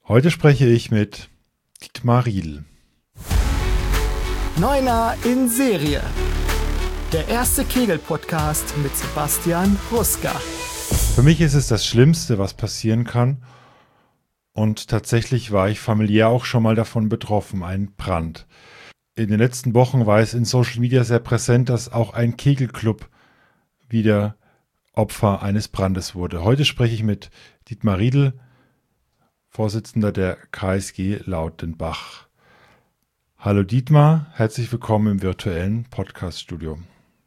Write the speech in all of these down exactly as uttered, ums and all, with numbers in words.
Heute spreche ich mit Dietmar Riedl. Neuner in Serie. Der erste Kegel-Podcast mit Sebastian Ruska. Für mich ist es das Schlimmste, was passieren kann. Und tatsächlich war ich familiär auch schon mal davon betroffen, ein Brand. In den letzten Wochen war es in Social Media sehr präsent, dass auch ein Kegelclub wieder Opfer eines Brandes wurde. Heute spreche ich mit Dietmar Riedl, Vorsitzender der K S G Lautenbach. Hallo Dietmar, herzlich willkommen im virtuellen Podcast-Studio.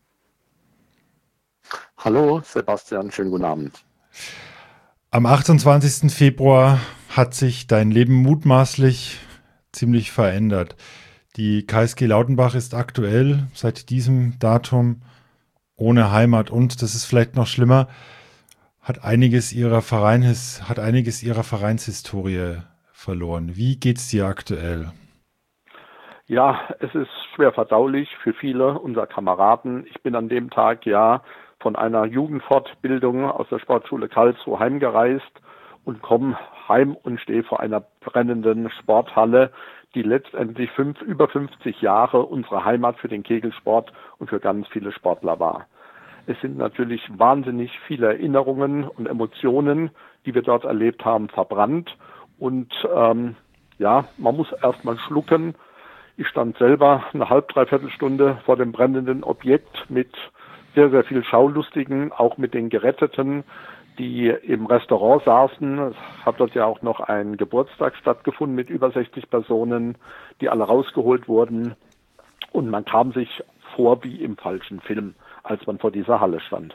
Hallo Sebastian, schönen guten Abend. Am achtundzwanzigsten Februar hat sich dein Leben mutmaßlich ziemlich verändert. Die K S G Lautenbach ist aktuell seit diesem Datum ohne Heimat und, das ist vielleicht noch schlimmer, hat einiges ihrer Vereins, hat einiges ihrer Vereinshistorie verloren. Wie geht's dir aktuell? Ja, es ist schwer verdaulich für viele unserer Kameraden. Ich bin an dem Tag ja von einer Jugendfortbildung aus der Sportschule Karlsruhe heimgereist und komme heim und stehe vor einer brennenden Sporthalle, die letztendlich fünf, über fünfzig Jahre unsere Heimat für den Kegelsport und für ganz viele Sportler war. Es sind natürlich wahnsinnig viele Erinnerungen und Emotionen, die wir dort erlebt haben, verbrannt. Und ähm, ja, man muss erst mal schlucken. Ich stand selber eine halb, dreiviertel Stunde vor dem brennenden Objekt mit sehr, sehr viel Schaulustigen, auch mit den Geretteten, die im Restaurant saßen. Es hat dort ja auch noch ein Geburtstag stattgefunden mit über sechzig Personen, die alle rausgeholt wurden. Und man kam sich vor wie im falschen Film, als man vor dieser Halle stand.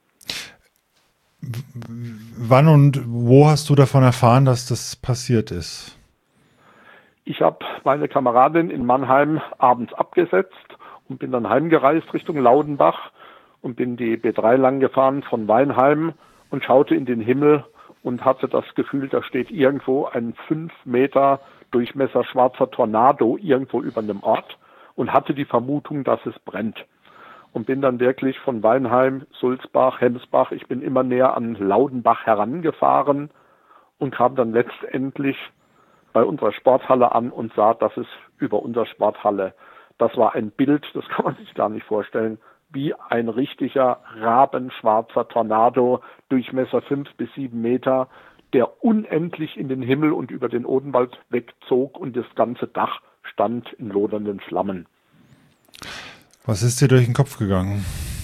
Wann und wo hast du davon erfahren, dass das passiert ist? Ich habe meine Kameradin in Mannheim abends abgesetzt und bin dann heimgereist Richtung Lautenbach und bin die B drei lang gefahren von Weinheim und schaute in den Himmel und hatte das Gefühl, da steht irgendwo ein fünf Meter Durchmesser schwarzer Tornado irgendwo über einem Ort und hatte die Vermutung, dass es brennt. Und bin dann wirklich von Weinheim, Sulzbach, Hemsbach, ich bin immer näher an Lautenbach herangefahren und kam dann letztendlich bei unserer Sporthalle an und sah, dass es über unserer Sporthalle, das war ein Bild, das kann man sich gar nicht vorstellen, wie ein richtiger rabenschwarzer Tornado, Durchmesser fünf bis sieben Meter, der unendlich in den Himmel und über den Odenwald wegzog und das ganze Dach stand in lodernden Flammen. Was ist dir durch den Kopf gegangen?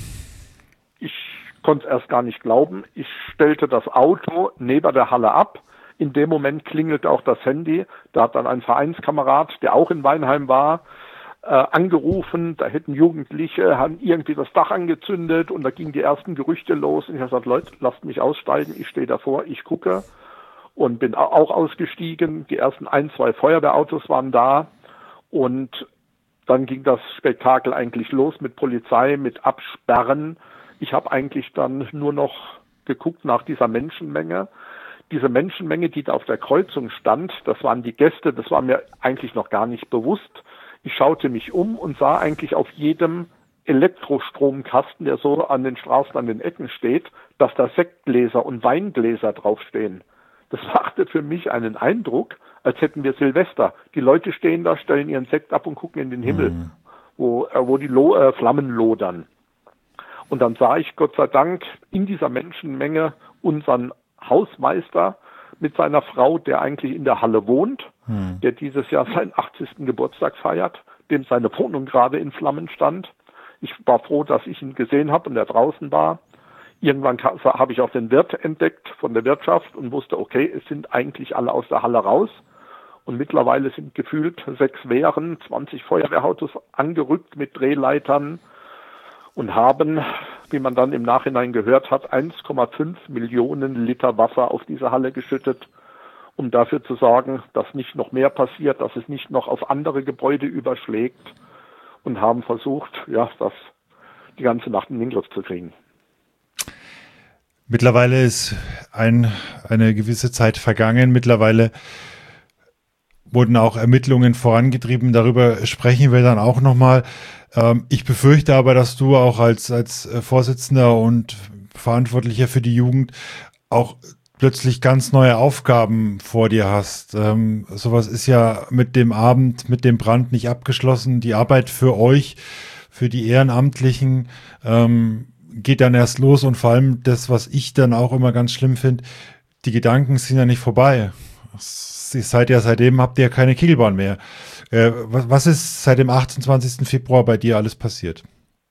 Ich konnte es erst gar nicht glauben. Ich stellte das Auto neben der Halle ab. In dem Moment klingelte auch das Handy. Da hat dann ein Vereinskamerad, der auch in Weinheim war, äh, angerufen. Da hätten Jugendliche, haben irgendwie das Dach angezündet und da gingen die ersten Gerüchte los. Und ich habe gesagt, Leute, lasst mich aussteigen. Ich stehe davor, ich gucke und bin auch ausgestiegen. Die ersten ein, zwei Feuerwehrautos waren da und dann ging das Spektakel eigentlich los mit Polizei, mit Absperren. Ich habe eigentlich dann nur noch geguckt nach dieser Menschenmenge. Diese Menschenmenge, die da auf der Kreuzung stand, das waren die Gäste, das war mir eigentlich noch gar nicht bewusst. Ich schaute mich um und sah eigentlich auf jedem Elektrostromkasten, der so an den Straßen, an den Ecken steht, dass da Sektgläser und Weingläser draufstehen. Das machte für mich einen Eindruck, als hätten wir Silvester. Die Leute stehen da, stellen ihren Sekt ab und gucken in den Himmel, mhm. wo, äh, wo die Lo- äh, Flammen lodern. Und dann sah ich Gott sei Dank in dieser Menschenmenge unseren Hausmeister mit seiner Frau, der eigentlich in der Halle wohnt, mhm. der dieses Jahr seinen achtzigsten Geburtstag feiert, dem seine Wohnung gerade in Flammen stand. Ich war froh, dass ich ihn gesehen habe und er draußen war. Irgendwann habe ich auch den Wirt entdeckt von der Wirtschaft und wusste, okay, es sind eigentlich alle aus der Halle raus. Und mittlerweile sind gefühlt sechs Wehren, zwanzig Feuerwehrautos angerückt mit Drehleitern und haben, wie man dann im Nachhinein gehört hat, eins Komma fünf Millionen Liter Wasser auf diese Halle geschüttet, um dafür zu sorgen, dass nicht noch mehr passiert, dass es nicht noch auf andere Gebäude überschlägt und haben versucht, ja, das die ganze Nacht in den Griff zu kriegen. Mittlerweile ist ein, eine gewisse Zeit vergangen. Mittlerweile wurden auch Ermittlungen vorangetrieben. Darüber sprechen wir dann auch nochmal. Ähm, ich befürchte aber, dass du auch als, als Vorsitzender und Verantwortlicher für die Jugend auch plötzlich ganz neue Aufgaben vor dir hast. Ähm, sowas ist ja mit dem Abend, mit dem Brand nicht abgeschlossen. Die Arbeit für euch, für die Ehrenamtlichen, ähm, geht dann erst los und vor allem das, was ich dann auch immer ganz schlimm finde, die Gedanken sind ja nicht vorbei. Ihr seid ja seitdem, habt ihr ja keine Kegelbahn mehr. Äh, was, was ist seit dem achtundzwanzigsten Februar bei dir alles passiert?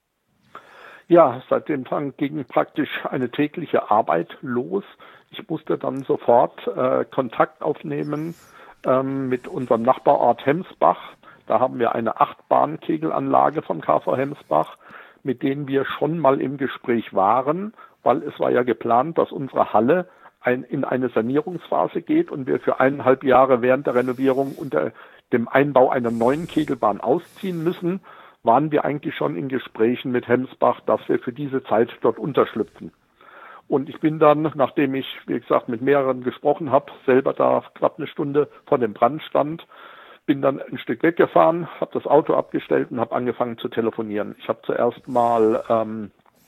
Ja, seitdem ging praktisch eine tägliche Arbeit los. Ich musste dann sofort äh, Kontakt aufnehmen ähm, mit unserem Nachbarort Hemsbach. Da haben wir eine Acht-Bahn-Kegelanlage vom K V Hemsbach, mit denen wir schon mal im Gespräch waren, weil es war ja geplant, dass unsere Halle ein, in eine Sanierungsphase geht und wir für eineinhalb Jahre während der Renovierung unter dem Einbau einer neuen Kegelbahn ausziehen müssen, waren wir eigentlich schon in Gesprächen mit Hemsbach, dass wir für diese Zeit dort unterschlüpfen. Und ich bin dann, nachdem ich, wie gesagt, mit mehreren gesprochen habe, selber da knapp eine Stunde vor dem Brand stand, bin dann ein Stück weggefahren, habe das Auto abgestellt und habe angefangen zu telefonieren. Ich habe zuerst mal ähm,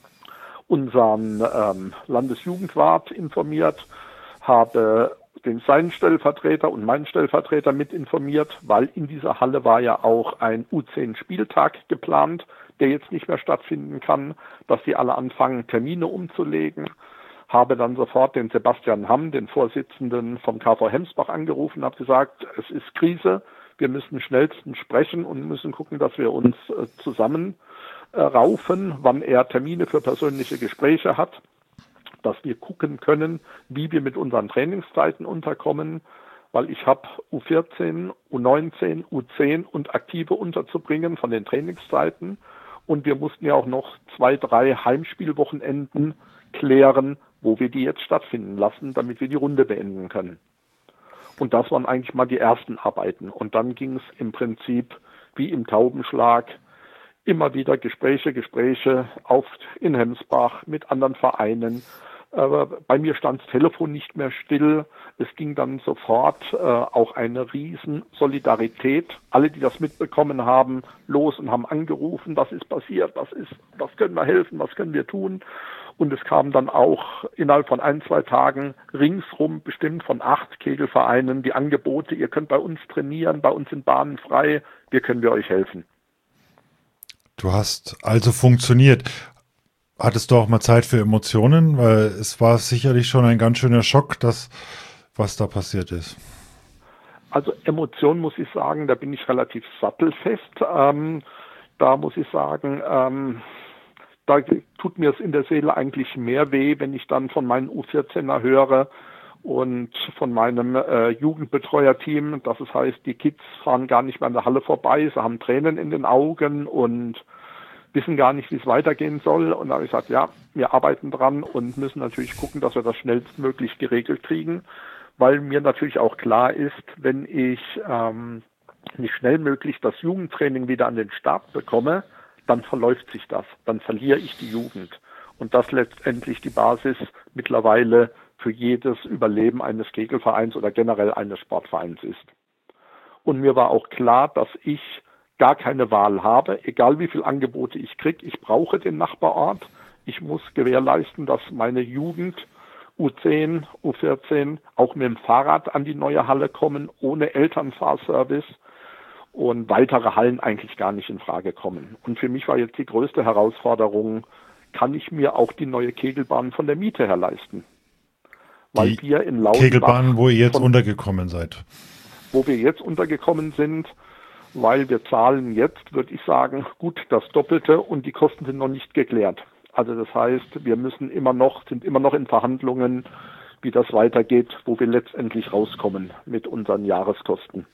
unseren ähm, Landesjugendwart informiert, habe den seinen Stellvertreter und meinen Stellvertreter mit informiert, weil in dieser Halle war ja auch ein U zehn Spieltag geplant, der jetzt nicht mehr stattfinden kann, dass die alle anfangen, Termine umzulegen. Habe dann sofort den Sebastian Hamm, den Vorsitzenden vom K V Hemsbach, angerufen, habe gesagt, es ist Krise, wir müssen schnellstens sprechen und müssen gucken, dass wir uns äh, zusammen äh, raufen, wann er Termine für persönliche Gespräche hat, dass wir gucken können, wie wir mit unseren Trainingszeiten unterkommen, weil ich habe U vierzehn, U neunzehn, U zehn und Aktive unterzubringen von den Trainingszeiten und wir mussten ja auch noch zwei, drei Heimspielwochenenden klären, wo wir die jetzt stattfinden lassen, damit wir die Runde beenden können. Und das waren eigentlich mal die ersten Arbeiten. Und dann ging es im Prinzip wie im Taubenschlag immer wieder Gespräche, Gespräche auf in Hemsbach mit anderen Vereinen. Aber bei mir stand das Telefon nicht mehr still. Es ging dann sofort äh, auch eine riesen Solidarität. Alle, die das mitbekommen haben, los und haben angerufen, was ist passiert, was ist, was können wir helfen, was können wir tun. Und es kam dann auch innerhalb von ein, zwei Tagen ringsrum bestimmt von acht Kegelvereinen die Angebote, ihr könnt bei uns trainieren, bei uns sind Bahnen frei, wir können wir euch helfen. Du hast also funktioniert. Hattest du auch mal Zeit für Emotionen? Weil es war sicherlich schon ein ganz schöner Schock, das, was da passiert ist. Also Emotionen muss ich sagen, da bin ich relativ sattelfest. Ähm, da muss ich sagen, ähm, da tut mir es in der Seele eigentlich mehr weh, wenn ich dann von meinen U vierzehner höre und von meinem äh, Jugendbetreuerteam, dass es heißt, die Kids fahren gar nicht mehr an der Halle vorbei, sie haben Tränen in den Augen und wissen gar nicht, wie es weitergehen soll. Und da habe ich gesagt, ja, wir arbeiten dran und müssen natürlich gucken, dass wir das schnellstmöglich geregelt kriegen, weil mir natürlich auch klar ist, wenn ich ähm, nicht schnell möglich das Jugendtraining wieder an den Start bekomme, dann verläuft sich das, dann verliere ich die Jugend. Und das letztendlich die Basis mittlerweile für jedes Überleben eines Kegelvereins oder generell eines Sportvereins ist. Und mir war auch klar, dass ich gar keine Wahl habe, egal wie viele Angebote ich kriege. Ich brauche den Nachbarort. Ich muss gewährleisten, dass meine Jugend U zehn, U vierzehn auch mit dem Fahrrad an die neue Halle kommen, ohne Elternfahrservice. Und weitere Hallen eigentlich gar nicht in Frage kommen. Und für mich war jetzt die größte Herausforderung, kann ich mir auch die neue Kegelbahn von der Miete her leisten? Weil die wir in Lautenbach, Kegelbahn, wo ihr jetzt von, untergekommen seid. Wo wir jetzt untergekommen sind, weil wir zahlen jetzt, würde ich sagen, gut das Doppelte und die Kosten sind noch nicht geklärt. Also das heißt, wir müssen immer noch, sind immer noch in Verhandlungen, wie das weitergeht, wo wir letztendlich rauskommen mit unseren Jahreskosten.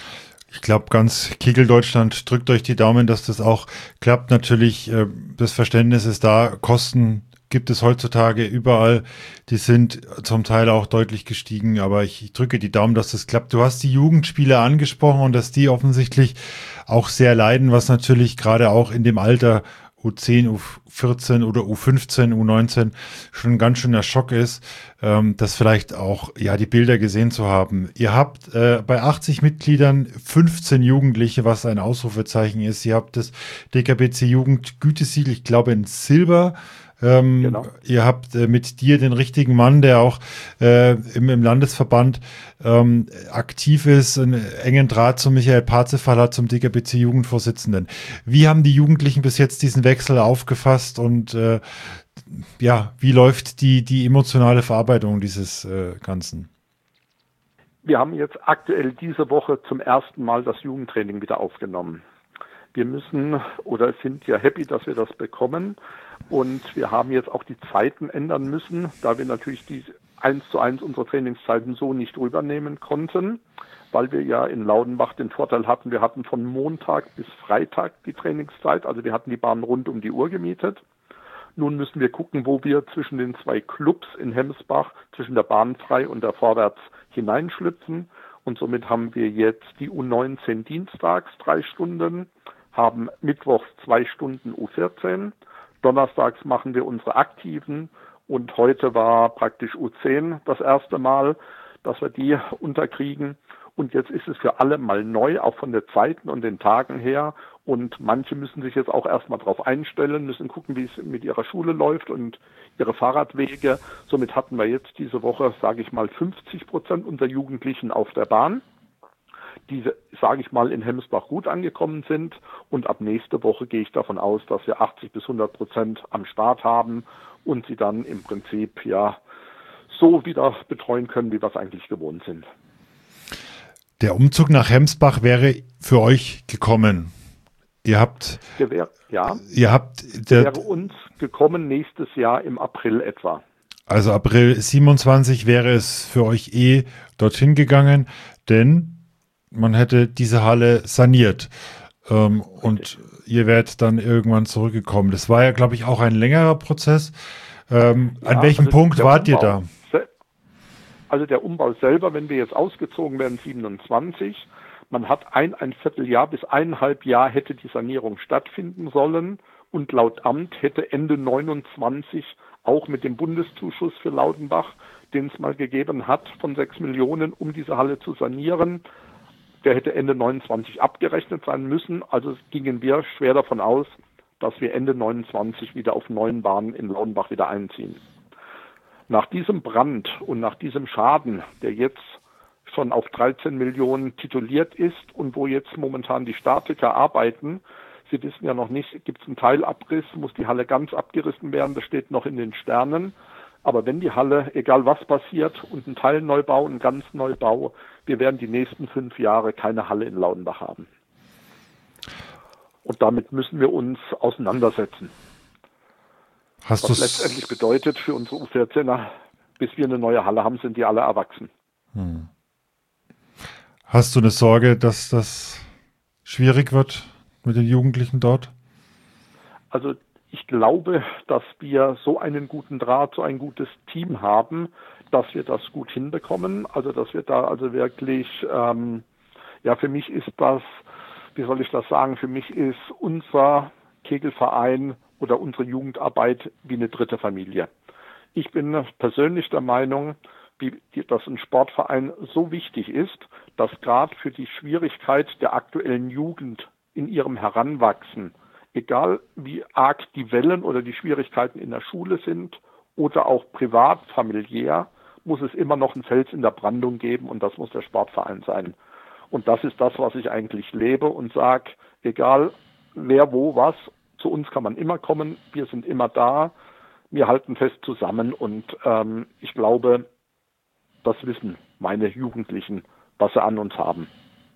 Ich glaube, ganz Kegeldeutschland drückt euch die Daumen, dass das auch klappt. Natürlich, äh, das Verständnis ist da. Kosten gibt es heutzutage überall. Die sind zum Teil auch deutlich gestiegen, aber ich, ich drücke die Daumen, dass das klappt. Du hast die Jugendspieler angesprochen und dass die offensichtlich auch sehr leiden, was natürlich gerade auch in dem Alter U zehn, U vierzehn oder U fünfzehn, U neunzehn schon ein ganz schöner Schock ist, ähm, das vielleicht auch, ja, die Bilder gesehen zu haben. Ihr habt äh, bei achtzig Mitgliedern fünfzehn Jugendliche, was ein Ausrufezeichen ist. Ihr habt das D K B C Jugend Gütesiegel, ich glaube in Silber, Ähm, Genau. Ihr habt äh, mit dir den richtigen Mann, der auch äh, im, im Landesverband ähm, aktiv ist, einen engen Draht zu Michael Parzefaller hat, zum D K B C-Jugendvorsitzenden. Wie haben die Jugendlichen bis jetzt diesen Wechsel aufgefasst und äh, ja, wie läuft die, die emotionale Verarbeitung dieses äh, Ganzen? Wir haben jetzt aktuell diese Woche zum ersten Mal das Jugendtraining wieder aufgenommen. Wir müssen oder sind ja happy, dass wir das bekommen. Und wir haben jetzt auch die Zeiten ändern müssen, da wir natürlich die eins zu eins unsere Trainingszeiten so nicht rübernehmen konnten, weil wir ja in Laudenbach den Vorteil hatten, wir hatten von Montag bis Freitag die Trainingszeit, also wir hatten die Bahn rund um die Uhr gemietet. Nun müssen wir gucken, wo wir zwischen den zwei Clubs in Hemsbach, zwischen der Bahnfrei und der Vorwärts hineinschlüpfen. Und somit haben wir jetzt die U neunzehn dienstags drei Stunden, haben mittwochs zwei Stunden U vierzehn. Donnerstags machen wir unsere Aktiven und heute war praktisch U zehn das erste Mal, dass wir die unterkriegen. Und jetzt ist es für alle mal neu, auch von den Zeiten und den Tagen her. Und manche müssen sich jetzt auch erstmal drauf einstellen, müssen gucken, wie es mit ihrer Schule läuft und ihre Fahrradwege. Somit hatten wir jetzt diese Woche, sage ich mal, fünfzig Prozent unserer Jugendlichen auf der Bahn, die, sage ich mal, in Hemsbach gut angekommen sind. Und ab nächste Woche gehe ich davon aus, dass wir achtzig bis hundert Prozent am Start haben und sie dann im Prinzip ja so wieder betreuen können, wie wir es eigentlich gewohnt sind. Der Umzug nach Hemsbach wäre für euch gekommen. Ihr habt, Der wär, ja, ihr habt, der der, wäre uns gekommen nächstes Jahr im April etwa. also April siebenundzwanzig wäre es für euch eh dorthin gegangen, denn man hätte diese Halle saniert ähm, und ihr wärt dann irgendwann zurückgekommen. Das war ja, glaube ich, auch ein längerer Prozess. Ähm, Ja, an welchem also Punkt der wart ihr Umbau da? se- Also der Umbau selber, wenn wir jetzt ausgezogen werden, siebenundzwanzig, man hat ein, ein Vierteljahr bis eineinhalb Jahr hätte die Sanierung stattfinden sollen und laut Amt hätte Ende neunundzwanzig auch mit dem Bundeszuschuss für Laudenbach, den es mal gegeben hat, von sechs Millionen, um diese Halle zu sanieren, der hätte Ende neunundzwanzig abgerechnet sein müssen. Also gingen wir schwer davon aus, dass wir Ende neunundzwanzig wieder auf neuen Bahnen in Laudenbach wieder einziehen. Nach diesem Brand und nach diesem Schaden, der jetzt schon auf dreizehn Millionen tituliert ist und wo jetzt momentan die Statiker arbeiten, Sie wissen ja noch nicht, gibt es einen Teilabriss, muss die Halle ganz abgerissen werden, das steht noch in den Sternen. Aber wenn die Halle, egal was passiert, und ein Teilneubau, ein ganz Neubau, wir werden die nächsten fünf Jahre keine Halle in Laudenbach haben. Und damit müssen wir uns auseinandersetzen. Hast Was du's, letztendlich bedeutet für unsere U vierzehner, bis wir eine neue Halle haben, sind die alle erwachsen. hm. Hast du eine Sorge, dass das schwierig wird mit den Jugendlichen dort? Also ich glaube, dass wir so einen guten Draht, so ein gutes Team haben, dass wir das gut hinbekommen. Also dass wir da also wirklich, ähm, ja für mich ist das, wie soll ich das sagen, für mich ist unser Kegelverein oder unsere Jugendarbeit wie eine dritte Familie. Ich bin persönlich der Meinung, wie, dass ein Sportverein so wichtig ist, dass gerade für die Schwierigkeit der aktuellen Jugend in ihrem Heranwachsen, egal wie arg die Wellen oder die Schwierigkeiten in der Schule sind oder auch privat, familiär, muss es immer noch einen Fels in der Brandung geben und das muss der Sportverein sein. Und das ist das, was ich eigentlich lebe und sage, egal wer wo was, zu uns kann man immer kommen, wir sind immer da, wir halten fest zusammen und ähm, ich glaube, das wissen meine Jugendlichen, was sie an uns haben.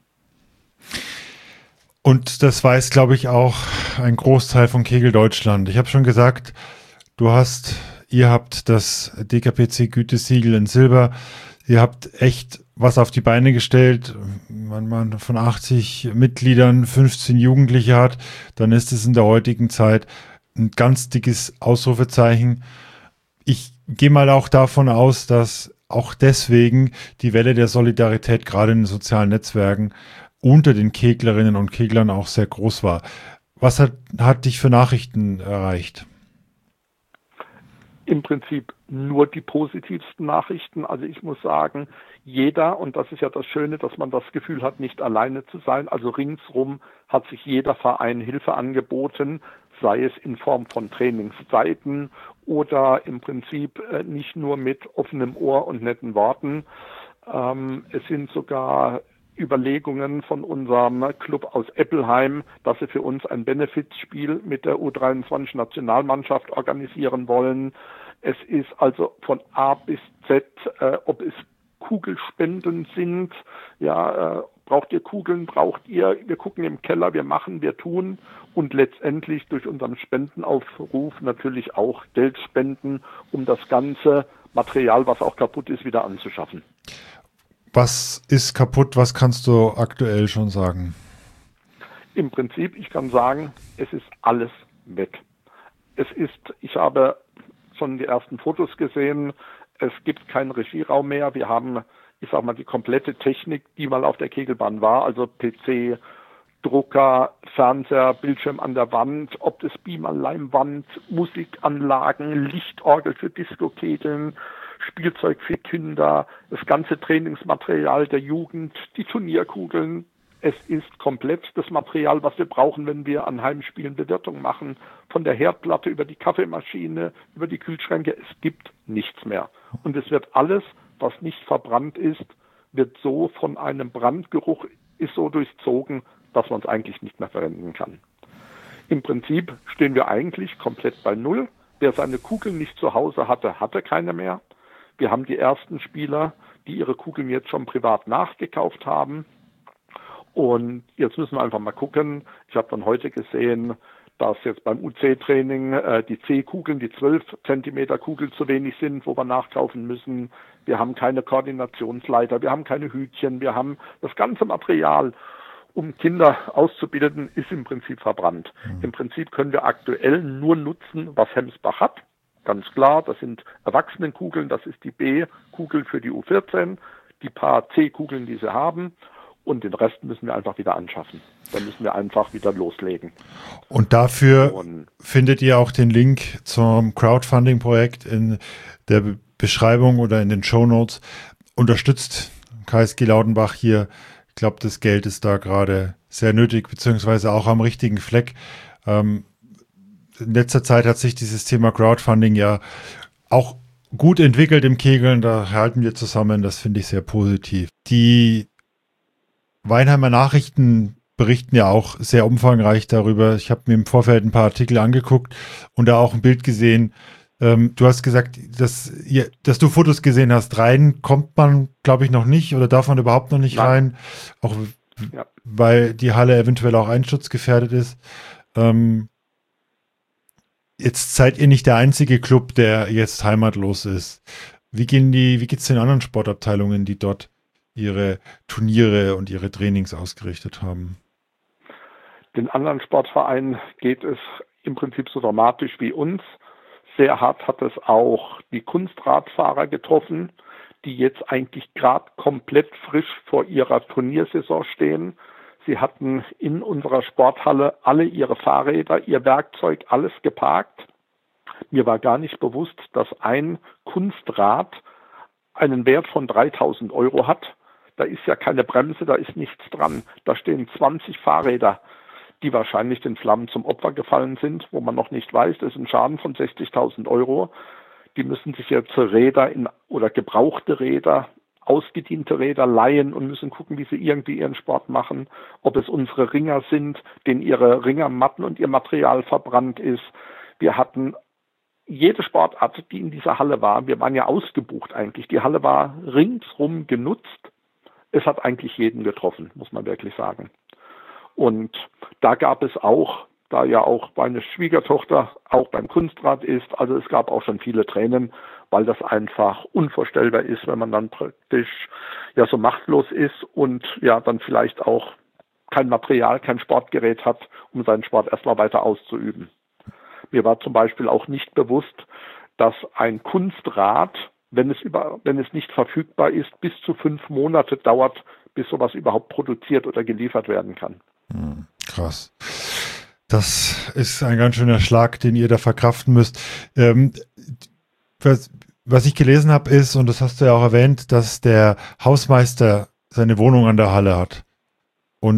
Und das weiß, glaube ich, auch ein Großteil von Kegel Deutschland. Ich habe schon gesagt, du hast, ihr habt das D K P C-Gütesiegel in Silber. Ihr habt echt was auf die Beine gestellt. Wenn man von achtzig Mitgliedern fünfzehn Jugendliche hat, dann ist es in der heutigen Zeit ein ganz dickes Ausrufezeichen. Ich gehe mal auch davon aus, dass auch deswegen die Welle der Solidarität gerade in den sozialen Netzwerken unter den Keglerinnen und Keglern auch sehr groß war. Was hat, hat dich für Nachrichten erreicht? Im Prinzip nur die positivsten Nachrichten. Also ich muss sagen, jeder, und das ist ja das Schöne, dass man das Gefühl hat, nicht alleine zu sein. Also ringsrum hat sich jeder Verein Hilfe angeboten, sei es in Form von Trainingszeiten oder im Prinzip äh, nicht nur mit offenem Ohr und netten Worten. Ähm, es sind sogar Überlegungen von unserem Club aus Eppelheim, dass sie für uns ein Benefizspiel mit der U dreiundzwanzig Nationalmannschaft organisieren wollen. Es ist also von A bis Z, äh, ob es Kugelspenden sind, ja, äh, braucht ihr Kugeln, braucht ihr, wir gucken im Keller, wir machen, wir tun und letztendlich durch unseren Spendenaufruf natürlich auch Geld spenden, um das ganze Material, was auch kaputt ist, wieder anzuschaffen. Was ist kaputt? Was kannst du aktuell schon sagen? Im Prinzip, ich kann sagen, es ist alles weg. Es ist, ich habe schon die ersten Fotos gesehen, es gibt keinen Regieraum mehr. Wir haben, ich sag mal, die komplette Technik, die mal auf der Kegelbahn war, also P C, Drucker, Fernseher, Bildschirm an der Wand, ob das Beam an Leinwand, Musikanlagen, Lichtorgel für Disco-Kegeln, Spielzeug für Kinder, das ganze Trainingsmaterial der Jugend, die Turnierkugeln. Es ist komplett das Material, was wir brauchen, wenn wir an Heimspielen Bewirtung machen. Von der Herdplatte über die Kaffeemaschine, über die Kühlschränke. Es gibt nichts mehr. Und es wird alles, was nicht verbrannt ist, wird so von einem Brandgeruch, ist so durchzogen, dass man es eigentlich nicht mehr verwenden kann. Im Prinzip stehen wir eigentlich komplett bei Null. Wer seine Kugeln nicht zu Hause hatte, hatte keine mehr. Wir haben die ersten Spieler, die ihre Kugeln jetzt schon privat nachgekauft haben. Und jetzt müssen wir einfach mal gucken. Ich habe dann heute gesehen, dass jetzt beim U C-Training äh, die C-Kugeln, die zwölf Zentimeter Kugel zu wenig sind, wo wir nachkaufen müssen. Wir haben keine Koordinationsleiter, wir haben keine Hütchen, wir haben das ganze Material, um Kinder auszubilden, ist im Prinzip verbrannt. Mhm. Im Prinzip können wir aktuell nur nutzen, was Hemsbach hat. Ganz klar, das sind Erwachsenenkugeln, das ist die B-Kugel für die U vierzehn, die paar C-Kugeln, die sie haben. Und den Rest müssen wir einfach wieder anschaffen. Dann müssen wir einfach wieder loslegen. Und dafür Und findet ihr auch den Link zum Crowdfunding-Projekt in der Be- Beschreibung oder in den Shownotes. Unterstützt K S G Laudenbach hier. Ich glaube, das Geld ist da gerade sehr nötig, beziehungsweise auch am richtigen Fleck. Ähm, in letzter Zeit hat sich dieses Thema Crowdfunding ja auch gut entwickelt im Kegeln. Da halten wir zusammen. Das finde ich sehr positiv. Die Weinheimer Nachrichten berichten ja auch sehr umfangreich darüber. Ich habe mir im Vorfeld ein paar Artikel angeguckt und da auch ein Bild gesehen. Ähm, du hast gesagt, dass, ihr, dass du Fotos gesehen hast. Rein kommt man, glaube ich, noch nicht oder darf man überhaupt noch nicht Nein. rein, auch Ja. weil die Halle eventuell auch einsturzgefährdet ist. Ähm, jetzt seid ihr nicht der einzige Club, der jetzt heimatlos ist. Wie gehen die, wie geht's den anderen Sportabteilungen, die dort ihre Turniere und ihre Trainings ausgerichtet haben? Den anderen Sportvereinen geht es im Prinzip so dramatisch wie uns. Sehr hart hat es auch die Kunstradfahrer getroffen, die jetzt eigentlich gerade komplett frisch vor ihrer Turniersaison stehen. Sie hatten in unserer Sporthalle alle ihre Fahrräder, ihr Werkzeug, alles geparkt. Mir war gar nicht bewusst, dass ein Kunstrad einen Wert von dreitausend Euro hat. Da ist ja keine Bremse, da ist nichts dran. Da stehen zwanzig Fahrräder, die wahrscheinlich den Flammen zum Opfer gefallen sind, wo man noch nicht weiß. Das ist ein Schaden von sechzigtausend Euro. Die müssen sich jetzt Räder in, oder gebrauchte Räder, ausgediente Räder leihen und müssen gucken, wie sie irgendwie ihren Sport machen. Ob es unsere Ringer sind, denen ihre Ringermatten und ihr Material verbrannt ist. Wir hatten jede Sportart, die in dieser Halle war, wir waren ja ausgebucht eigentlich. Die Halle war ringsrum genutzt. Es hat eigentlich jeden getroffen, muss man wirklich sagen. Und da gab es auch, da ja auch meine Schwiegertochter auch beim Kunstrad ist, also es gab auch schon viele Tränen, weil das einfach unvorstellbar ist, wenn man dann praktisch ja so machtlos ist und ja dann vielleicht auch kein Material, kein Sportgerät hat, um seinen Sport erstmal weiter auszuüben. Mir war zum Beispiel auch nicht bewusst, dass ein Kunstrad, wenn es über, wenn es nicht verfügbar ist, bis zu fünf Monate dauert, bis sowas überhaupt produziert oder geliefert werden kann. Hm, krass. Das ist ein ganz schöner Schlag, den ihr da verkraften müsst. Ähm, was, was ich gelesen habe ist, und das hast du ja auch erwähnt, dass der Hausmeister seine Wohnung an der Halle hat. Und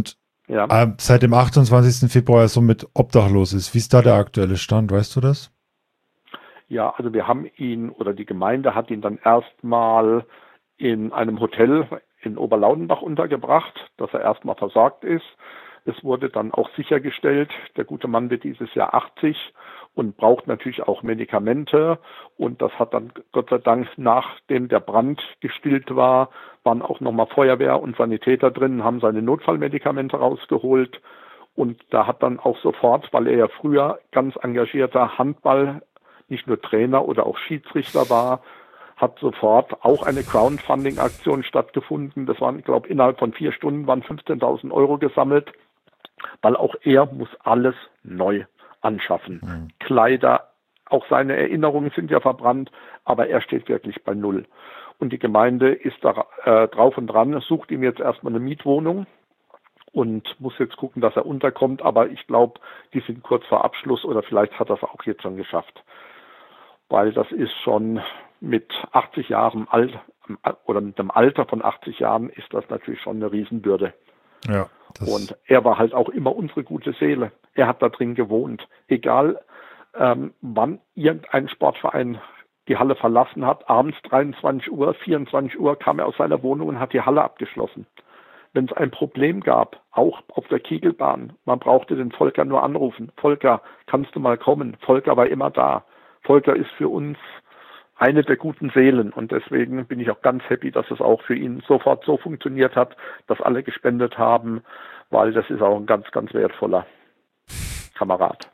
Ja. äh, seit dem achtundzwanzigsten Februar somit obdachlos ist. Wie ist da der aktuelle Stand? Weißt du das? Ja, also wir haben ihn oder die Gemeinde hat ihn dann erstmal in einem Hotel in Oberlaudenbach untergebracht, dass er erstmal versorgt ist. Es wurde dann auch sichergestellt, der gute Mann wird dieses Jahr achtzig und braucht natürlich auch Medikamente. Und das hat dann Gott sei Dank, nachdem der Brand gestillt war, waren auch nochmal Feuerwehr und Sanitäter drin, haben seine Notfallmedikamente rausgeholt. Und da hat dann auch sofort, weil er ja früher ganz engagierter Handball, nicht nur Trainer oder auch Schiedsrichter war, hat sofort auch eine Crowdfunding-Aktion stattgefunden. Das waren, ich glaube, innerhalb von vier Stunden waren fünfzehntausend Euro gesammelt, weil auch er muss alles neu anschaffen. Mhm. Kleider, auch seine Erinnerungen sind ja verbrannt, aber er steht wirklich bei Null. Und die Gemeinde ist da äh, drauf und dran, sucht ihm jetzt erstmal eine Mietwohnung und muss jetzt gucken, dass er unterkommt. Aber ich glaube, die sind kurz vor Abschluss oder vielleicht hat er es auch jetzt schon geschafft. Weil das ist schon mit achtzig Jahren alt oder mit dem Alter von achtzig Jahren ist das natürlich schon eine Riesenbürde. Ja, und er war halt auch immer unsere gute Seele. Er hat da drin gewohnt. Egal, ähm, wann irgendein Sportverein die Halle verlassen hat, abends dreiundzwanzig Uhr, vierundzwanzig Uhr kam er aus seiner Wohnung und hat die Halle abgeschlossen. Wenn es ein Problem gab, auch auf der Kegelbahn, man brauchte den Volker nur anrufen. Volker, kannst du mal kommen? Volker war immer da. Volker ist für uns eine der guten Seelen und deswegen bin ich auch ganz happy, dass es auch für ihn sofort so funktioniert hat, dass alle gespendet haben, weil das ist auch ein ganz, ganz wertvoller Kamerad.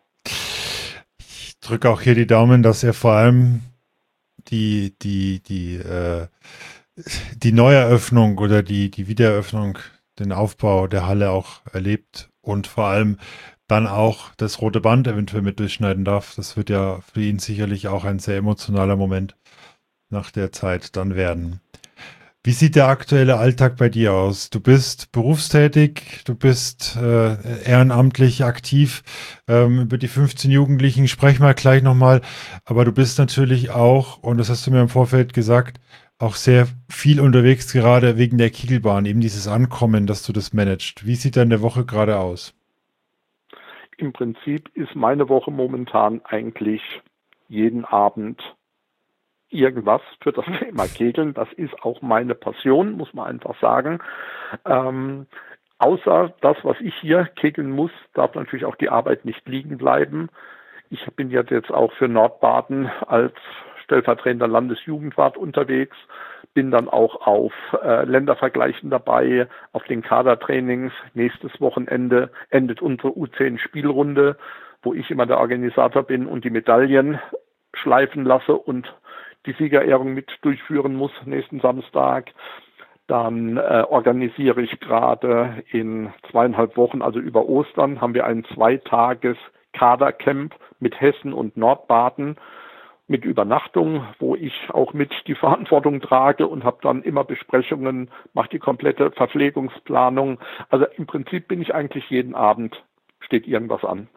Ich drücke auch hier die Daumen, dass er vor allem die, die, die, äh, die Neueröffnung oder die, die Wiedereröffnung, den Aufbau der Halle auch erlebt und vor allem dann auch das rote Band eventuell mit durchschneiden darf. Das wird ja für ihn sicherlich auch ein sehr emotionaler Moment nach der Zeit dann werden. Wie sieht der aktuelle Alltag bei dir aus? Du bist berufstätig, du bist äh, ehrenamtlich aktiv. Ähm, über die fünfzehn Jugendlichen sprechen wir gleich nochmal. Aber du bist natürlich auch, und das hast du mir im Vorfeld gesagt, auch sehr viel unterwegs, gerade wegen der Kegelbahn, eben dieses Ankommen, dass du das managst. Wie sieht deine Woche gerade aus? Im Prinzip ist meine Woche momentan eigentlich jeden Abend irgendwas für das Thema Kegeln. Das ist auch meine Passion, muss man einfach sagen. Ähm, außer das, was ich hier kegeln muss, darf natürlich auch die Arbeit nicht liegen bleiben. Ich bin jetzt auch für Nordbaden als stellvertretender Landesjugendwart unterwegs, bin dann auch auf äh, Ländervergleichen dabei, auf den Kadertrainings. Nächstes Wochenende endet unsere U zehn Spielrunde, wo ich immer der Organisator bin und die Medaillen schleifen lasse und die Siegerehrung mit durchführen muss nächsten Samstag. Dann äh, organisiere ich gerade in zweieinhalb Wochen, also über Ostern, haben wir ein Zweitages Kadercamp mit Hessen und Nordbaden mit Übernachtung, wo ich auch mit die Verantwortung trage und habe dann immer Besprechungen, mache die komplette Verpflegungsplanung. Also im Prinzip bin ich eigentlich jeden Abend, steht irgendwas an.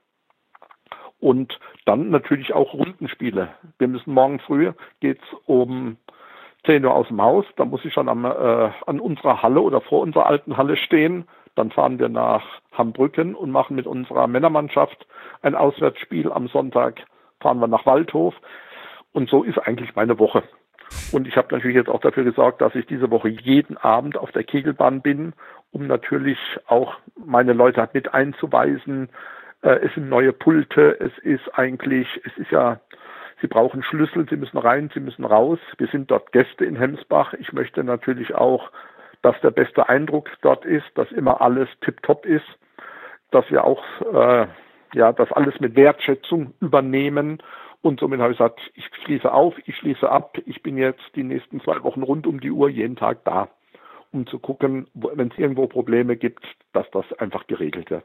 Und dann natürlich auch Rundenspiele. Wir müssen morgen früh, geht's um zehn Uhr aus dem Haus, da muss ich schon am, äh, an unserer Halle oder vor unserer alten Halle stehen. Dann fahren wir nach Hambrücken und machen mit unserer Männermannschaft ein Auswärtsspiel. Am Sonntag fahren wir nach Waldhof. Und so ist eigentlich meine Woche. Und ich habe natürlich jetzt auch dafür gesorgt, dass ich diese Woche jeden Abend auf der Kegelbahn bin, um natürlich auch meine Leute mit einzuweisen. Äh, es sind neue Pulte, es ist eigentlich, es ist ja, sie brauchen Schlüssel, sie müssen rein, sie müssen raus. Wir sind dort Gäste in Hemsbach. Ich möchte natürlich auch, dass der beste Eindruck dort ist, dass immer alles tipptopp ist, dass wir auch, äh, ja, das alles mit Wertschätzung übernehmen. Und somit habe ich gesagt, ich schließe auf, ich schließe ab. Ich bin jetzt die nächsten zwei Wochen rund um die Uhr jeden Tag da, um zu gucken, wenn es irgendwo Probleme gibt, dass das einfach geregelt wird.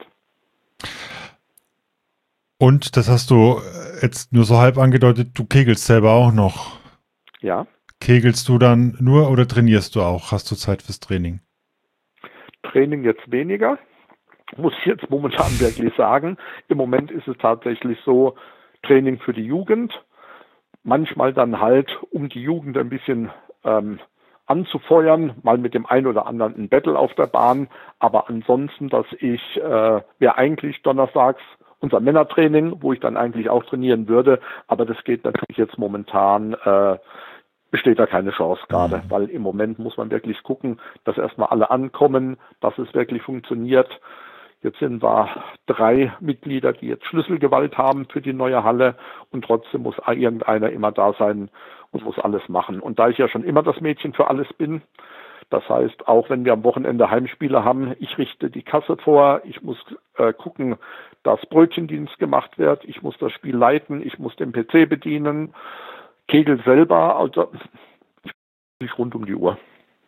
Und das hast du jetzt nur so halb angedeutet, du kegelst selber auch noch. Ja. Kegelst du dann nur oder trainierst du auch? Hast du Zeit fürs Training? Training jetzt weniger, muss ich jetzt momentan wirklich sagen. Im Moment ist es tatsächlich so, Training für die Jugend, manchmal dann halt, um die Jugend ein bisschen ähm, anzufeuern, mal mit dem einen oder anderen ein Battle auf der Bahn. Aber ansonsten, dass ich, äh, wäre eigentlich donnerstags unser Männertraining, wo ich dann eigentlich auch trainieren würde. Aber das geht natürlich jetzt momentan, äh, besteht da keine Chance gerade, weil im Moment muss man wirklich gucken, dass erstmal alle ankommen, dass es wirklich funktioniert. Jetzt sind wir drei Mitglieder, die jetzt Schlüsselgewalt haben für die neue Halle und trotzdem muss irgendeiner immer da sein und muss alles machen. Und da ich ja schon immer das Mädchen für alles bin, das heißt, auch wenn wir am Wochenende Heimspiele haben, ich richte die Kasse vor, ich muss äh, gucken, dass Brötchendienst gemacht wird, ich muss das Spiel leiten, ich muss den P C bedienen, Kegel selber, also rund um die Uhr.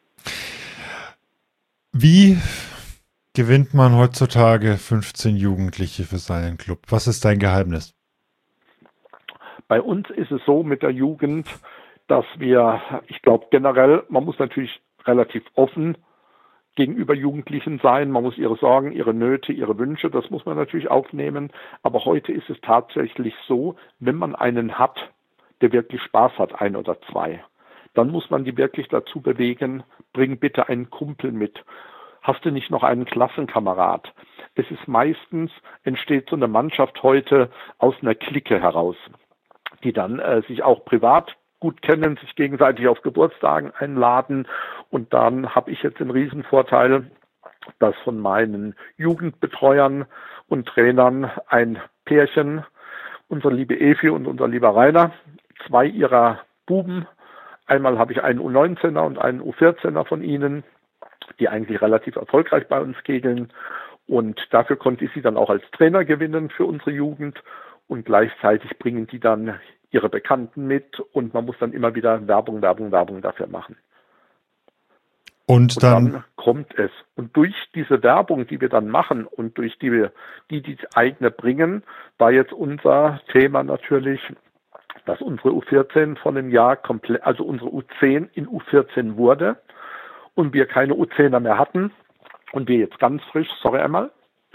Wie gewinnt man heutzutage fünfzehn Jugendliche für seinen Club? Was ist dein Geheimnis? Bei uns ist es so mit der Jugend, dass wir, ich glaube generell, man muss natürlich relativ offen gegenüber Jugendlichen sein. Man muss ihre Sorgen, ihre Nöte, ihre Wünsche, das muss man natürlich aufnehmen. Aber heute ist es tatsächlich so, wenn man einen hat, der wirklich Spaß hat, ein oder zwei, dann muss man die wirklich dazu bewegen, bring bitte einen Kumpel mit. Hast du nicht noch einen Klassenkamerad? Es ist meistens, entsteht so eine Mannschaft heute aus einer Clique heraus, die dann äh, sich auch privat gut kennen, sich gegenseitig auf Geburtstagen einladen. Und dann habe ich jetzt den Riesenvorteil, dass von meinen Jugendbetreuern und Trainern ein Pärchen, unsere liebe Evi und unser lieber Rainer, zwei ihrer Buben, einmal habe ich einen U neunzehner und einen U vierzehner von ihnen, die eigentlich relativ erfolgreich bei uns kegeln. Und dafür konnte ich sie dann auch als Trainer gewinnen für unsere Jugend. Und gleichzeitig bringen die dann ihre Bekannten mit und man muss dann immer wieder Werbung, Werbung, Werbung dafür machen. Und, und dann, dann kommt es. Und durch diese Werbung, die wir dann machen und durch die wir, die die eigene bringen, war jetzt unser Thema natürlich, dass unsere U vierzehn von dem Jahr komplett, also unsere U zehn in U vierzehn wurde und wir keine U zehner mehr hatten und wir jetzt ganz frisch, sorry einmal,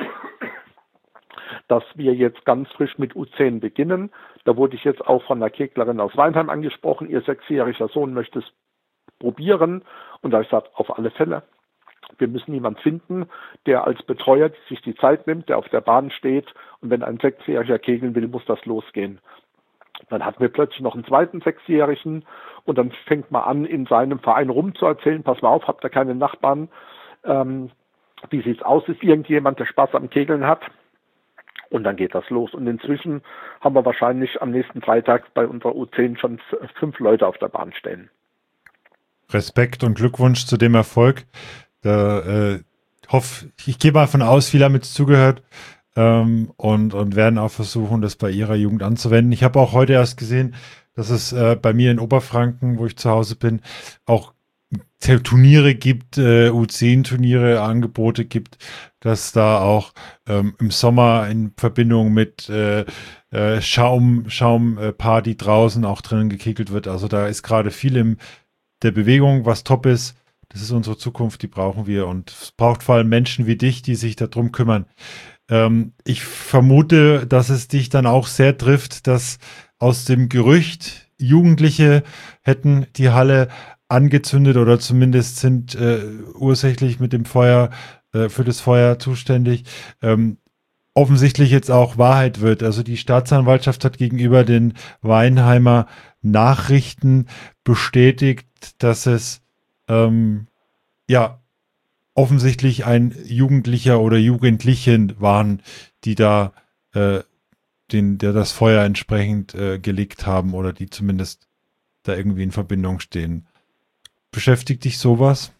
dass wir jetzt ganz frisch mit U zehn beginnen. Da wurde ich jetzt auch von einer Keglerin aus Weinheim angesprochen, ihr sechsjähriger Sohn möchte es probieren und da habe ich gesagt, auf alle Fälle. Wir müssen jemanden finden, der als Betreuer sich die Zeit nimmt, der auf der Bahn steht und wenn ein Sechsjähriger kegeln will, muss das losgehen. Dann hatten wir plötzlich noch einen zweiten Sechsjährigen und dann fängt man an, in seinem Verein rumzuerzählen, pass mal auf, habt ihr keine Nachbarn, ähm, wie sieht's aus, ist irgendjemand, der Spaß am Kegeln hat? Und dann geht das los. Und inzwischen haben wir wahrscheinlich am nächsten Freitag bei unserer U zehn schon fünf Leute auf der Bahn stehen. Respekt und Glückwunsch zu dem Erfolg. Da, äh, hoff, ich gehe mal von aus, viele haben jetzt zugehört ähm, und, und werden auch versuchen, das bei ihrer Jugend anzuwenden. Ich habe auch heute erst gesehen, dass es äh, bei mir in Oberfranken, wo ich zu Hause bin, auch Turniere gibt, äh, U zehn Turniere, Angebote gibt, dass da auch ähm, im Sommer in Verbindung mit äh, äh, Schaum, Schaumparty äh, draußen auch drinnen gekegelt wird. Also da ist gerade viel in der Bewegung, was top ist. Das ist unsere Zukunft, die brauchen wir und es braucht vor allem Menschen wie dich, die sich darum kümmern. Ähm, ich vermute, dass es dich dann auch sehr trifft, dass aus dem Gerücht Jugendliche hätten die Halle angezündet oder zumindest sind äh, ursächlich mit dem Feuer, äh, für das Feuer zuständig, ähm, offensichtlich jetzt auch Wahrheit wird. Also die Staatsanwaltschaft hat gegenüber den Weinheimer Nachrichten bestätigt, dass es ähm, ja offensichtlich ein Jugendlicher oder Jugendlichen waren, die da äh, den, der das Feuer entsprechend äh, gelegt haben oder die zumindest da irgendwie in Verbindung stehen. Beschäftigt dich sowas?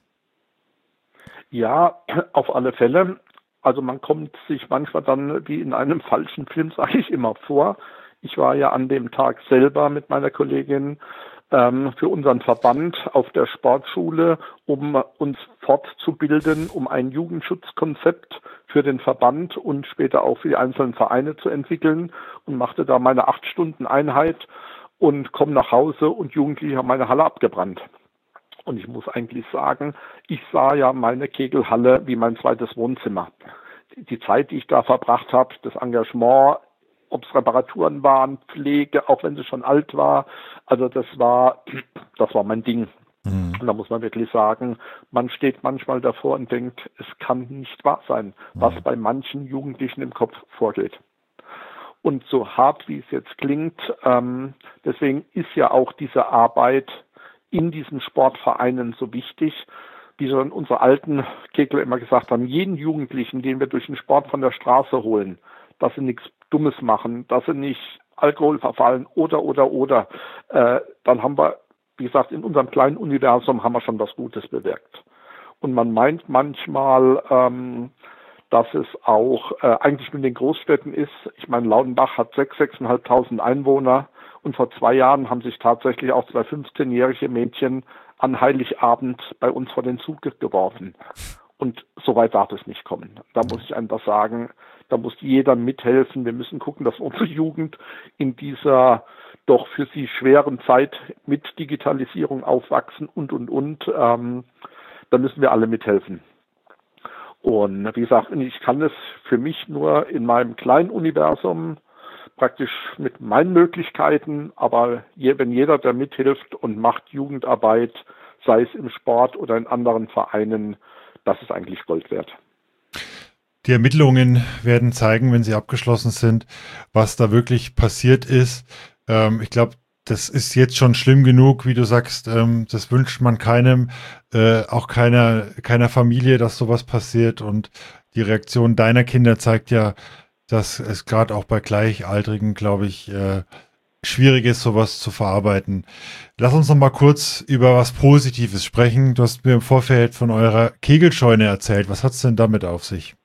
Ja, auf alle Fälle. Also man kommt sich manchmal dann wie in einem falschen Film, sage ich immer, vor. Ich war ja an dem Tag selber mit meiner Kollegin ähm, für unseren Verband auf der Sportschule, um uns fortzubilden, um ein Jugendschutzkonzept für den Verband und später auch für die einzelnen Vereine zu entwickeln und machte da meine acht Stunden Einheit und komme nach Hause und Jugendliche haben meine Halle abgebrannt. Und ich muss eigentlich sagen, ich sah ja meine Kegelhalle wie mein zweites Wohnzimmer. Die Zeit, die ich da verbracht habe, das Engagement, ob es Reparaturen waren, Pflege, auch wenn sie schon alt war, also das war, das war mein Ding. Mhm. Und da muss man wirklich sagen, man steht manchmal davor und denkt, es kann nicht wahr sein, was Mhm. bei manchen Jugendlichen im Kopf vorgeht. Und so hart, wie es jetzt klingt, ähm, deswegen ist ja auch diese Arbeit in diesen Sportvereinen so wichtig, wie schon unsere alten Kegler immer gesagt haben, jeden Jugendlichen, den wir durch den Sport von der Straße holen, dass sie nichts Dummes machen, dass sie nicht Alkohol verfallen oder, oder, oder, äh, dann haben wir, wie gesagt, in unserem kleinen Universum haben wir schon was Gutes bewirkt. Und man meint manchmal, ähm, dass es auch äh, eigentlich nur in den Großstädten ist. Ich meine, Laudenbach hat sechs, sechseinhalbtausend Einwohner und vor zwei Jahren haben sich tatsächlich auch zwei fünfzehnjährige Mädchen an Heiligabend bei uns vor den Zug geworfen. Und so weit darf es nicht kommen. Da muss ich einfach sagen, da muss jeder mithelfen. Wir müssen gucken, dass unsere Jugend in dieser doch für sie schweren Zeit mit Digitalisierung aufwachsen und, und, und. Ähm, da müssen wir alle mithelfen. Und wie gesagt, ich kann es für mich nur in meinem kleinen Universum praktisch mit meinen Möglichkeiten, aber je, wenn jeder, der mithilft und macht Jugendarbeit, sei es im Sport oder in anderen Vereinen, das ist eigentlich Gold wert. Die Ermittlungen werden zeigen, wenn sie abgeschlossen sind, was da wirklich passiert ist. Ähm, ich glaube, das ist jetzt schon schlimm genug, wie du sagst. Ähm, das wünscht man keinem, äh, auch keiner, keiner Familie, dass sowas passiert. Und die Reaktion deiner Kinder zeigt ja, dass es gerade auch bei Gleichaltrigen, glaube ich, äh, schwierig ist, sowas zu verarbeiten. Lass uns noch mal kurz über was Positives sprechen. Du hast mir im Vorfeld von eurer Kegelscheune erzählt. Was hat es denn damit auf sich?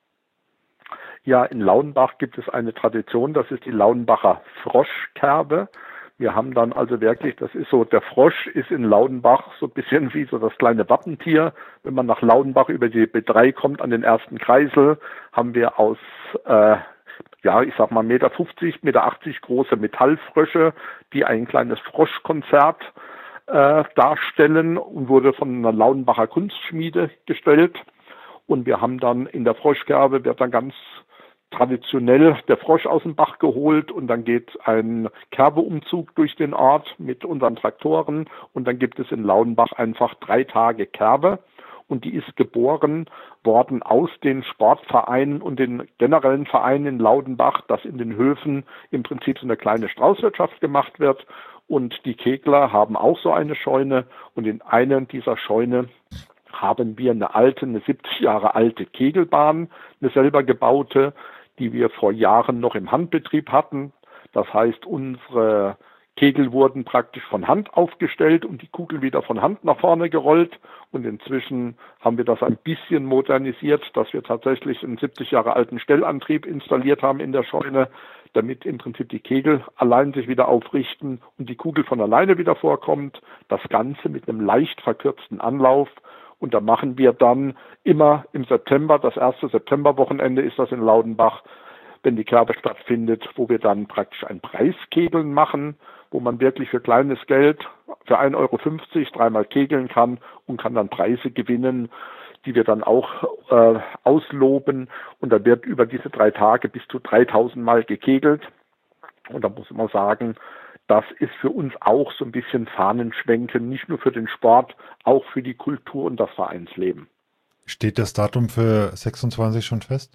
Ja, in Laudenbach gibt es eine Tradition, das ist die Laudenbacher Froschkerbe. Wir haben dann also wirklich, das ist so, der Frosch ist in Laudenbach so ein bisschen wie so das kleine Wappentier. Wenn man nach Laudenbach über die B drei kommt, an den ersten Kreisel, haben wir aus, äh, ja, ich sag mal eins Komma fünfzig Meter, eins Komma achtzig Meter große Metallfrösche, die ein kleines Froschkonzert äh, darstellen und wurde von einer Laudenbacher Kunstschmiede gestellt. Und wir haben dann in der Froschkerbe, wird dann ganz traditionell der Frosch aus dem Bach geholt und dann geht ein Kerbeumzug durch den Ort mit unseren Traktoren und dann gibt es in Laudenbach einfach drei Tage Kerbe und die ist geboren worden aus den Sportvereinen und den generellen Vereinen in Laudenbach, dass in den Höfen im Prinzip so eine kleine Straußwirtschaft gemacht wird und die Kegler haben auch so eine Scheune und in einer dieser Scheune haben wir eine alte, eine siebzig Jahre alte Kegelbahn, eine selber gebaute, die wir vor Jahren noch im Handbetrieb hatten. Das heißt, unsere Kegel wurden praktisch von Hand aufgestellt und die Kugel wieder von Hand nach vorne gerollt. Und inzwischen haben wir das ein bisschen modernisiert, dass wir tatsächlich einen siebzig Jahre alten Stellantrieb installiert haben in der Scheune, damit im Prinzip die Kegel allein sich wieder aufrichten und die Kugel von alleine wieder vorkommt. Das Ganze mit einem leicht verkürzten Anlauf. Und da machen wir dann immer im September, das erste Septemberwochenende ist das in Laudenbach, wenn die Kerbe stattfindet, wo wir dann praktisch ein Preiskegeln machen, wo man wirklich für kleines Geld, für ein Euro fünfzig dreimal kegeln kann und kann dann Preise gewinnen, die wir dann auch äh, ausloben. Und da wird über diese drei Tage bis zu dreitausend Mal gekegelt. Und da muss man sagen, das ist für uns auch so ein bisschen Fahnenschwenken, nicht nur für den Sport, auch für die Kultur und das Vereinsleben. Steht das Datum für sechsundzwanzig schon fest?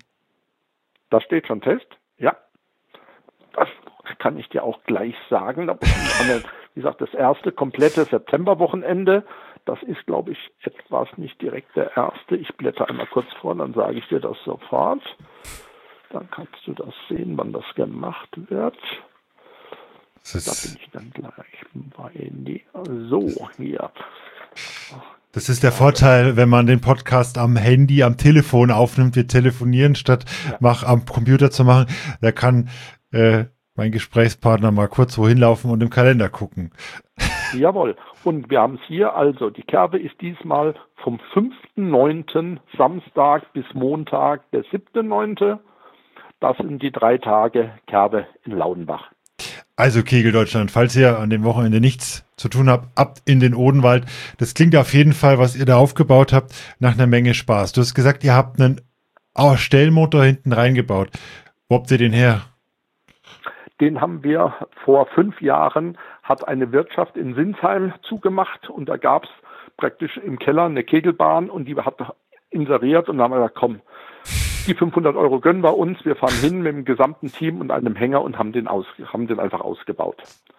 Das steht schon fest, ja. Das kann ich dir auch gleich sagen. Da eine, wie gesagt, das erste komplette Septemberwochenende, das ist, glaube ich, etwas nicht direkt der erste. Ich blätter einmal kurz vor, dann sage ich dir das sofort. Dann kannst du das sehen, wann das gemacht wird. Da bin ich dann gleich bei dir. So, hier. Das ist der Vorteil, wenn man den Podcast am Handy, am Telefon aufnimmt. Wir telefonieren, statt Ja. mach am Computer zu machen. Da kann äh, mein Gesprächspartner mal kurz wohin laufen und im Kalender gucken. Jawohl. Und wir haben es hier also, die Kerbe ist diesmal vom fünften neunten Samstag bis Montag, der siebten neunten Das sind die drei Tage Kerbe in Laudenbach. Also Kegel Deutschland, falls ihr an dem Wochenende nichts zu tun habt, ab in den Odenwald. Das klingt auf jeden Fall, was ihr da aufgebaut habt, nach einer Menge Spaß. Du hast gesagt, ihr habt einen oh, Stellmotor hinten reingebaut. Wo habt ihr den her? Den haben wir vor fünf Jahren, hat eine Wirtschaft in Sinsheim zugemacht und da gab es praktisch im Keller eine Kegelbahn und die hat inseriert und dann haben wir gesagt, komm, die fünfhundert Euro gönnen wir uns, wir fahren hin mit dem gesamten Team und einem Hänger und haben den, aus, haben den einfach ausgebaut.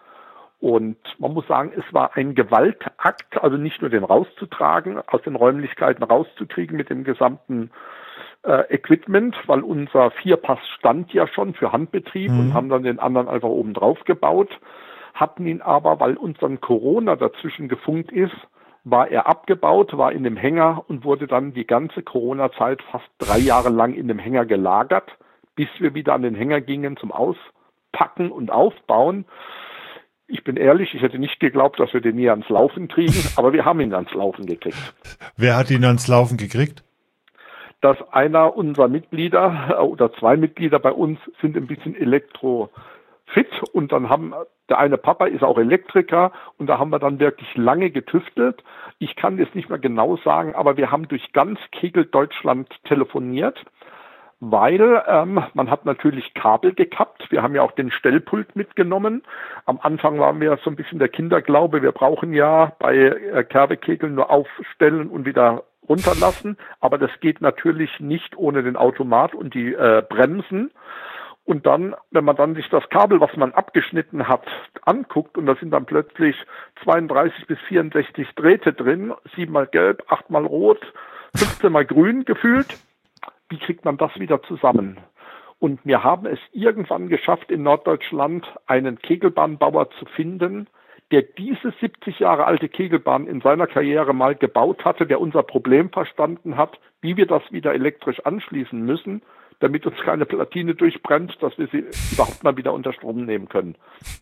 Und man muss sagen, es war ein Gewaltakt, also nicht nur den rauszutragen, aus den Räumlichkeiten rauszukriegen mit dem gesamten äh, Equipment, weil unser Vierpass stand ja schon für Handbetrieb mhm. und haben dann den anderen einfach oben drauf gebaut, hatten ihn aber, weil uns dann Corona dazwischen gefunkt ist, war er abgebaut, war in dem Hänger und wurde dann die ganze Corona-Zeit fast drei Jahre lang in dem Hänger gelagert, bis wir wieder an den Hänger gingen zum Auspacken und Aufbauen. Ich bin ehrlich, ich hätte nicht geglaubt, dass wir den nie ans Laufen kriegen, aber wir haben ihn ans Laufen gekriegt. Wer hat ihn ans Laufen gekriegt? Dass einer unserer Mitglieder oder zwei Mitglieder bei uns sind ein bisschen elektrofit und dann haben, der eine Papa ist auch Elektriker und da haben wir dann wirklich lange getüftelt. Ich kann jetzt nicht mehr genau sagen, aber wir haben durch ganz Kegel Deutschland telefoniert. Weil ähm, man hat natürlich Kabel gekappt. Wir haben ja auch den Stellpult mitgenommen. Am Anfang waren wir so ein bisschen der Kinderglaube. Wir brauchen ja bei äh, Kerbekegeln nur aufstellen und wieder runterlassen. Aber das geht natürlich nicht ohne den Automat und die äh, Bremsen. Und dann, wenn man dann sich das Kabel, was man abgeschnitten hat, anguckt und da sind dann plötzlich zweiunddreißig bis vierundsechzig Drähte drin, siebenmal gelb, achtmal rot, fünfzehnmal grün gefühlt. Wie kriegt man das wieder zusammen? Und wir haben es irgendwann geschafft, in Norddeutschland einen Kegelbahnbauer zu finden, der diese siebzig Jahre alte Kegelbahn in seiner Karriere mal gebaut hatte, der unser Problem verstanden hat, wie wir das wieder elektrisch anschließen müssen, damit uns keine Platine durchbrennt, dass wir sie überhaupt mal wieder unter Strom nehmen können.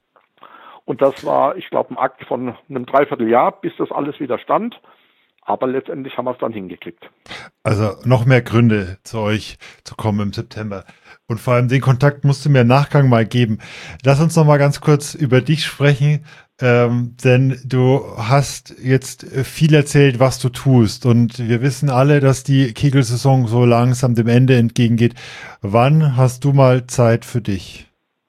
Und das war, ich glaube, ein Akt von einem Dreivierteljahr, bis das alles wieder stand. Aber letztendlich haben wir es dann hingekriegt. Also noch mehr Gründe, zu euch zu kommen im September. Und vor allem den Kontakt musst du mir im Nachgang mal geben. Lass uns noch mal ganz kurz über dich sprechen, ähm, denn du hast jetzt viel erzählt, was du tust. Und wir wissen alle, dass die Kegelsaison so langsam dem Ende entgegengeht. Wann hast du mal Zeit für dich?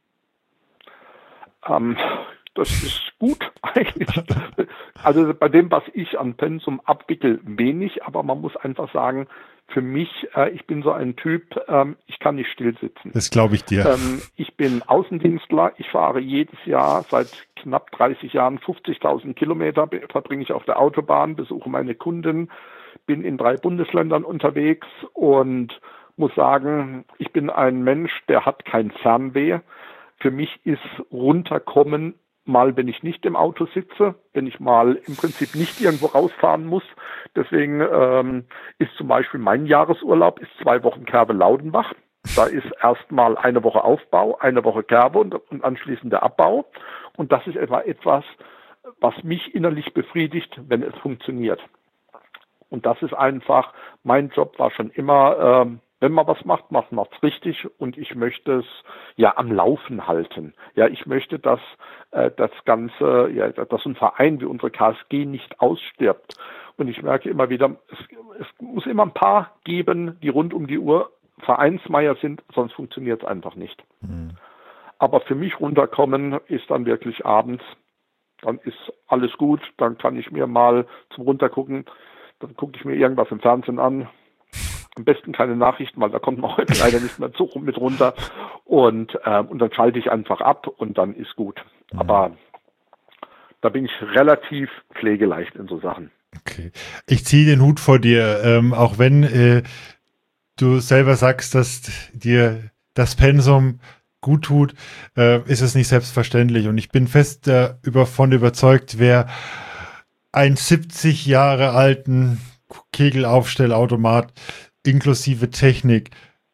Ähm... Das ist gut eigentlich. Also bei dem, was ich an Pensum abwickel, wenig, aber man muss einfach sagen, für mich, äh, ich bin so ein Typ, ähm, ich kann nicht still sitzen. Das glaube ich dir. Ähm, ich bin Außendienstler, ich fahre jedes Jahr seit knapp dreißig Jahren fünfzigtausend Kilometer, verbringe ich auf der Autobahn, besuche meine Kunden, bin in drei Bundesländern unterwegs und muss sagen, ich bin ein Mensch, der hat kein Fernweh. Für mich ist runterkommen, mal, wenn ich nicht im Auto sitze, wenn ich mal im Prinzip nicht irgendwo rausfahren muss. Deswegen ähm, ist zum Beispiel mein Jahresurlaub ist zwei Wochen Kerbe-Laudenbach. Da ist erstmal eine Woche Aufbau, eine Woche Kerbe und, und anschließend der Abbau. Und das ist etwa etwas, was mich innerlich befriedigt, wenn es funktioniert. Und das ist einfach, mein Job war schon immer, ähm, wenn man was macht, macht man es richtig und ich möchte es ja am Laufen halten. Ja, ich möchte, dass äh, das Ganze, ja, dass ein Verein wie unsere K S G nicht ausstirbt. Und ich merke immer wieder, es, es muss immer ein paar geben, die rund um die Uhr Vereinsmeier sind, sonst funktioniert es einfach nicht. Mhm. Aber für mich runterkommen ist dann wirklich abends, dann ist alles gut, dann kann ich mir mal zum Runtergucken, dann gucke ich mir irgendwas im Fernsehen an. Am besten keine Nachrichten, weil da kommt man heute leider nicht mehr so mit runter. Und, äh, und dann schalte ich einfach ab und dann ist gut. Mhm. Aber da bin ich relativ pflegeleicht in so Sachen. Okay. Ich ziehe den Hut vor dir, ähm, auch wenn äh, du selber sagst, dass dir das Pensum gut tut, äh, ist es nicht selbstverständlich. Und ich bin fest äh, davon überzeugt, wer einen siebzig Jahre alten Kegelaufstellautomat inklusive Technik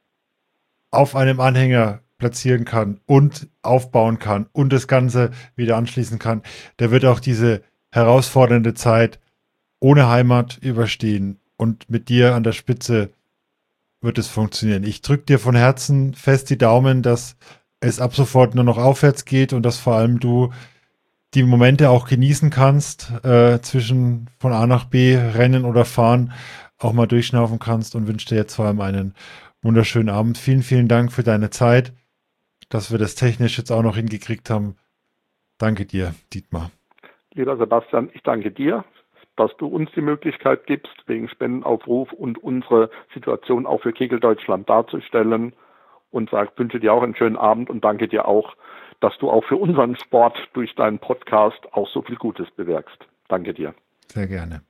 auf einem Anhänger platzieren kann und aufbauen kann und das Ganze wieder anschließen kann, der wird auch diese herausfordernde Zeit ohne Heimat überstehen und mit dir an der Spitze wird es funktionieren. Ich drücke dir von Herzen fest die Daumen, dass es ab sofort nur noch aufwärts geht und dass vor allem du die Momente auch genießen kannst, äh, zwischen von A nach B rennen oder fahren, auch mal durchschnaufen kannst und wünsche dir jetzt vor allem einen wunderschönen Abend. Vielen, vielen Dank für deine Zeit, dass wir das technisch jetzt auch noch hingekriegt haben. Danke dir, Dietmar. Lieber Sebastian, ich danke dir. dass du uns die Möglichkeit gibst, wegen Spendenaufruf und unsere Situation auch für Kegel Deutschland darzustellen. Und sag, wünsche dir auch einen schönen Abend und danke dir auch, dass du auch für unseren Sport durch deinen Podcast auch so viel Gutes bewirkst. Danke dir. Sehr gerne.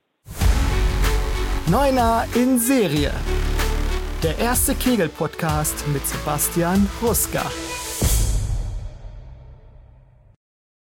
Neuner in Serie. Der erste Kegel-Podcast mit Sebastian Ruska.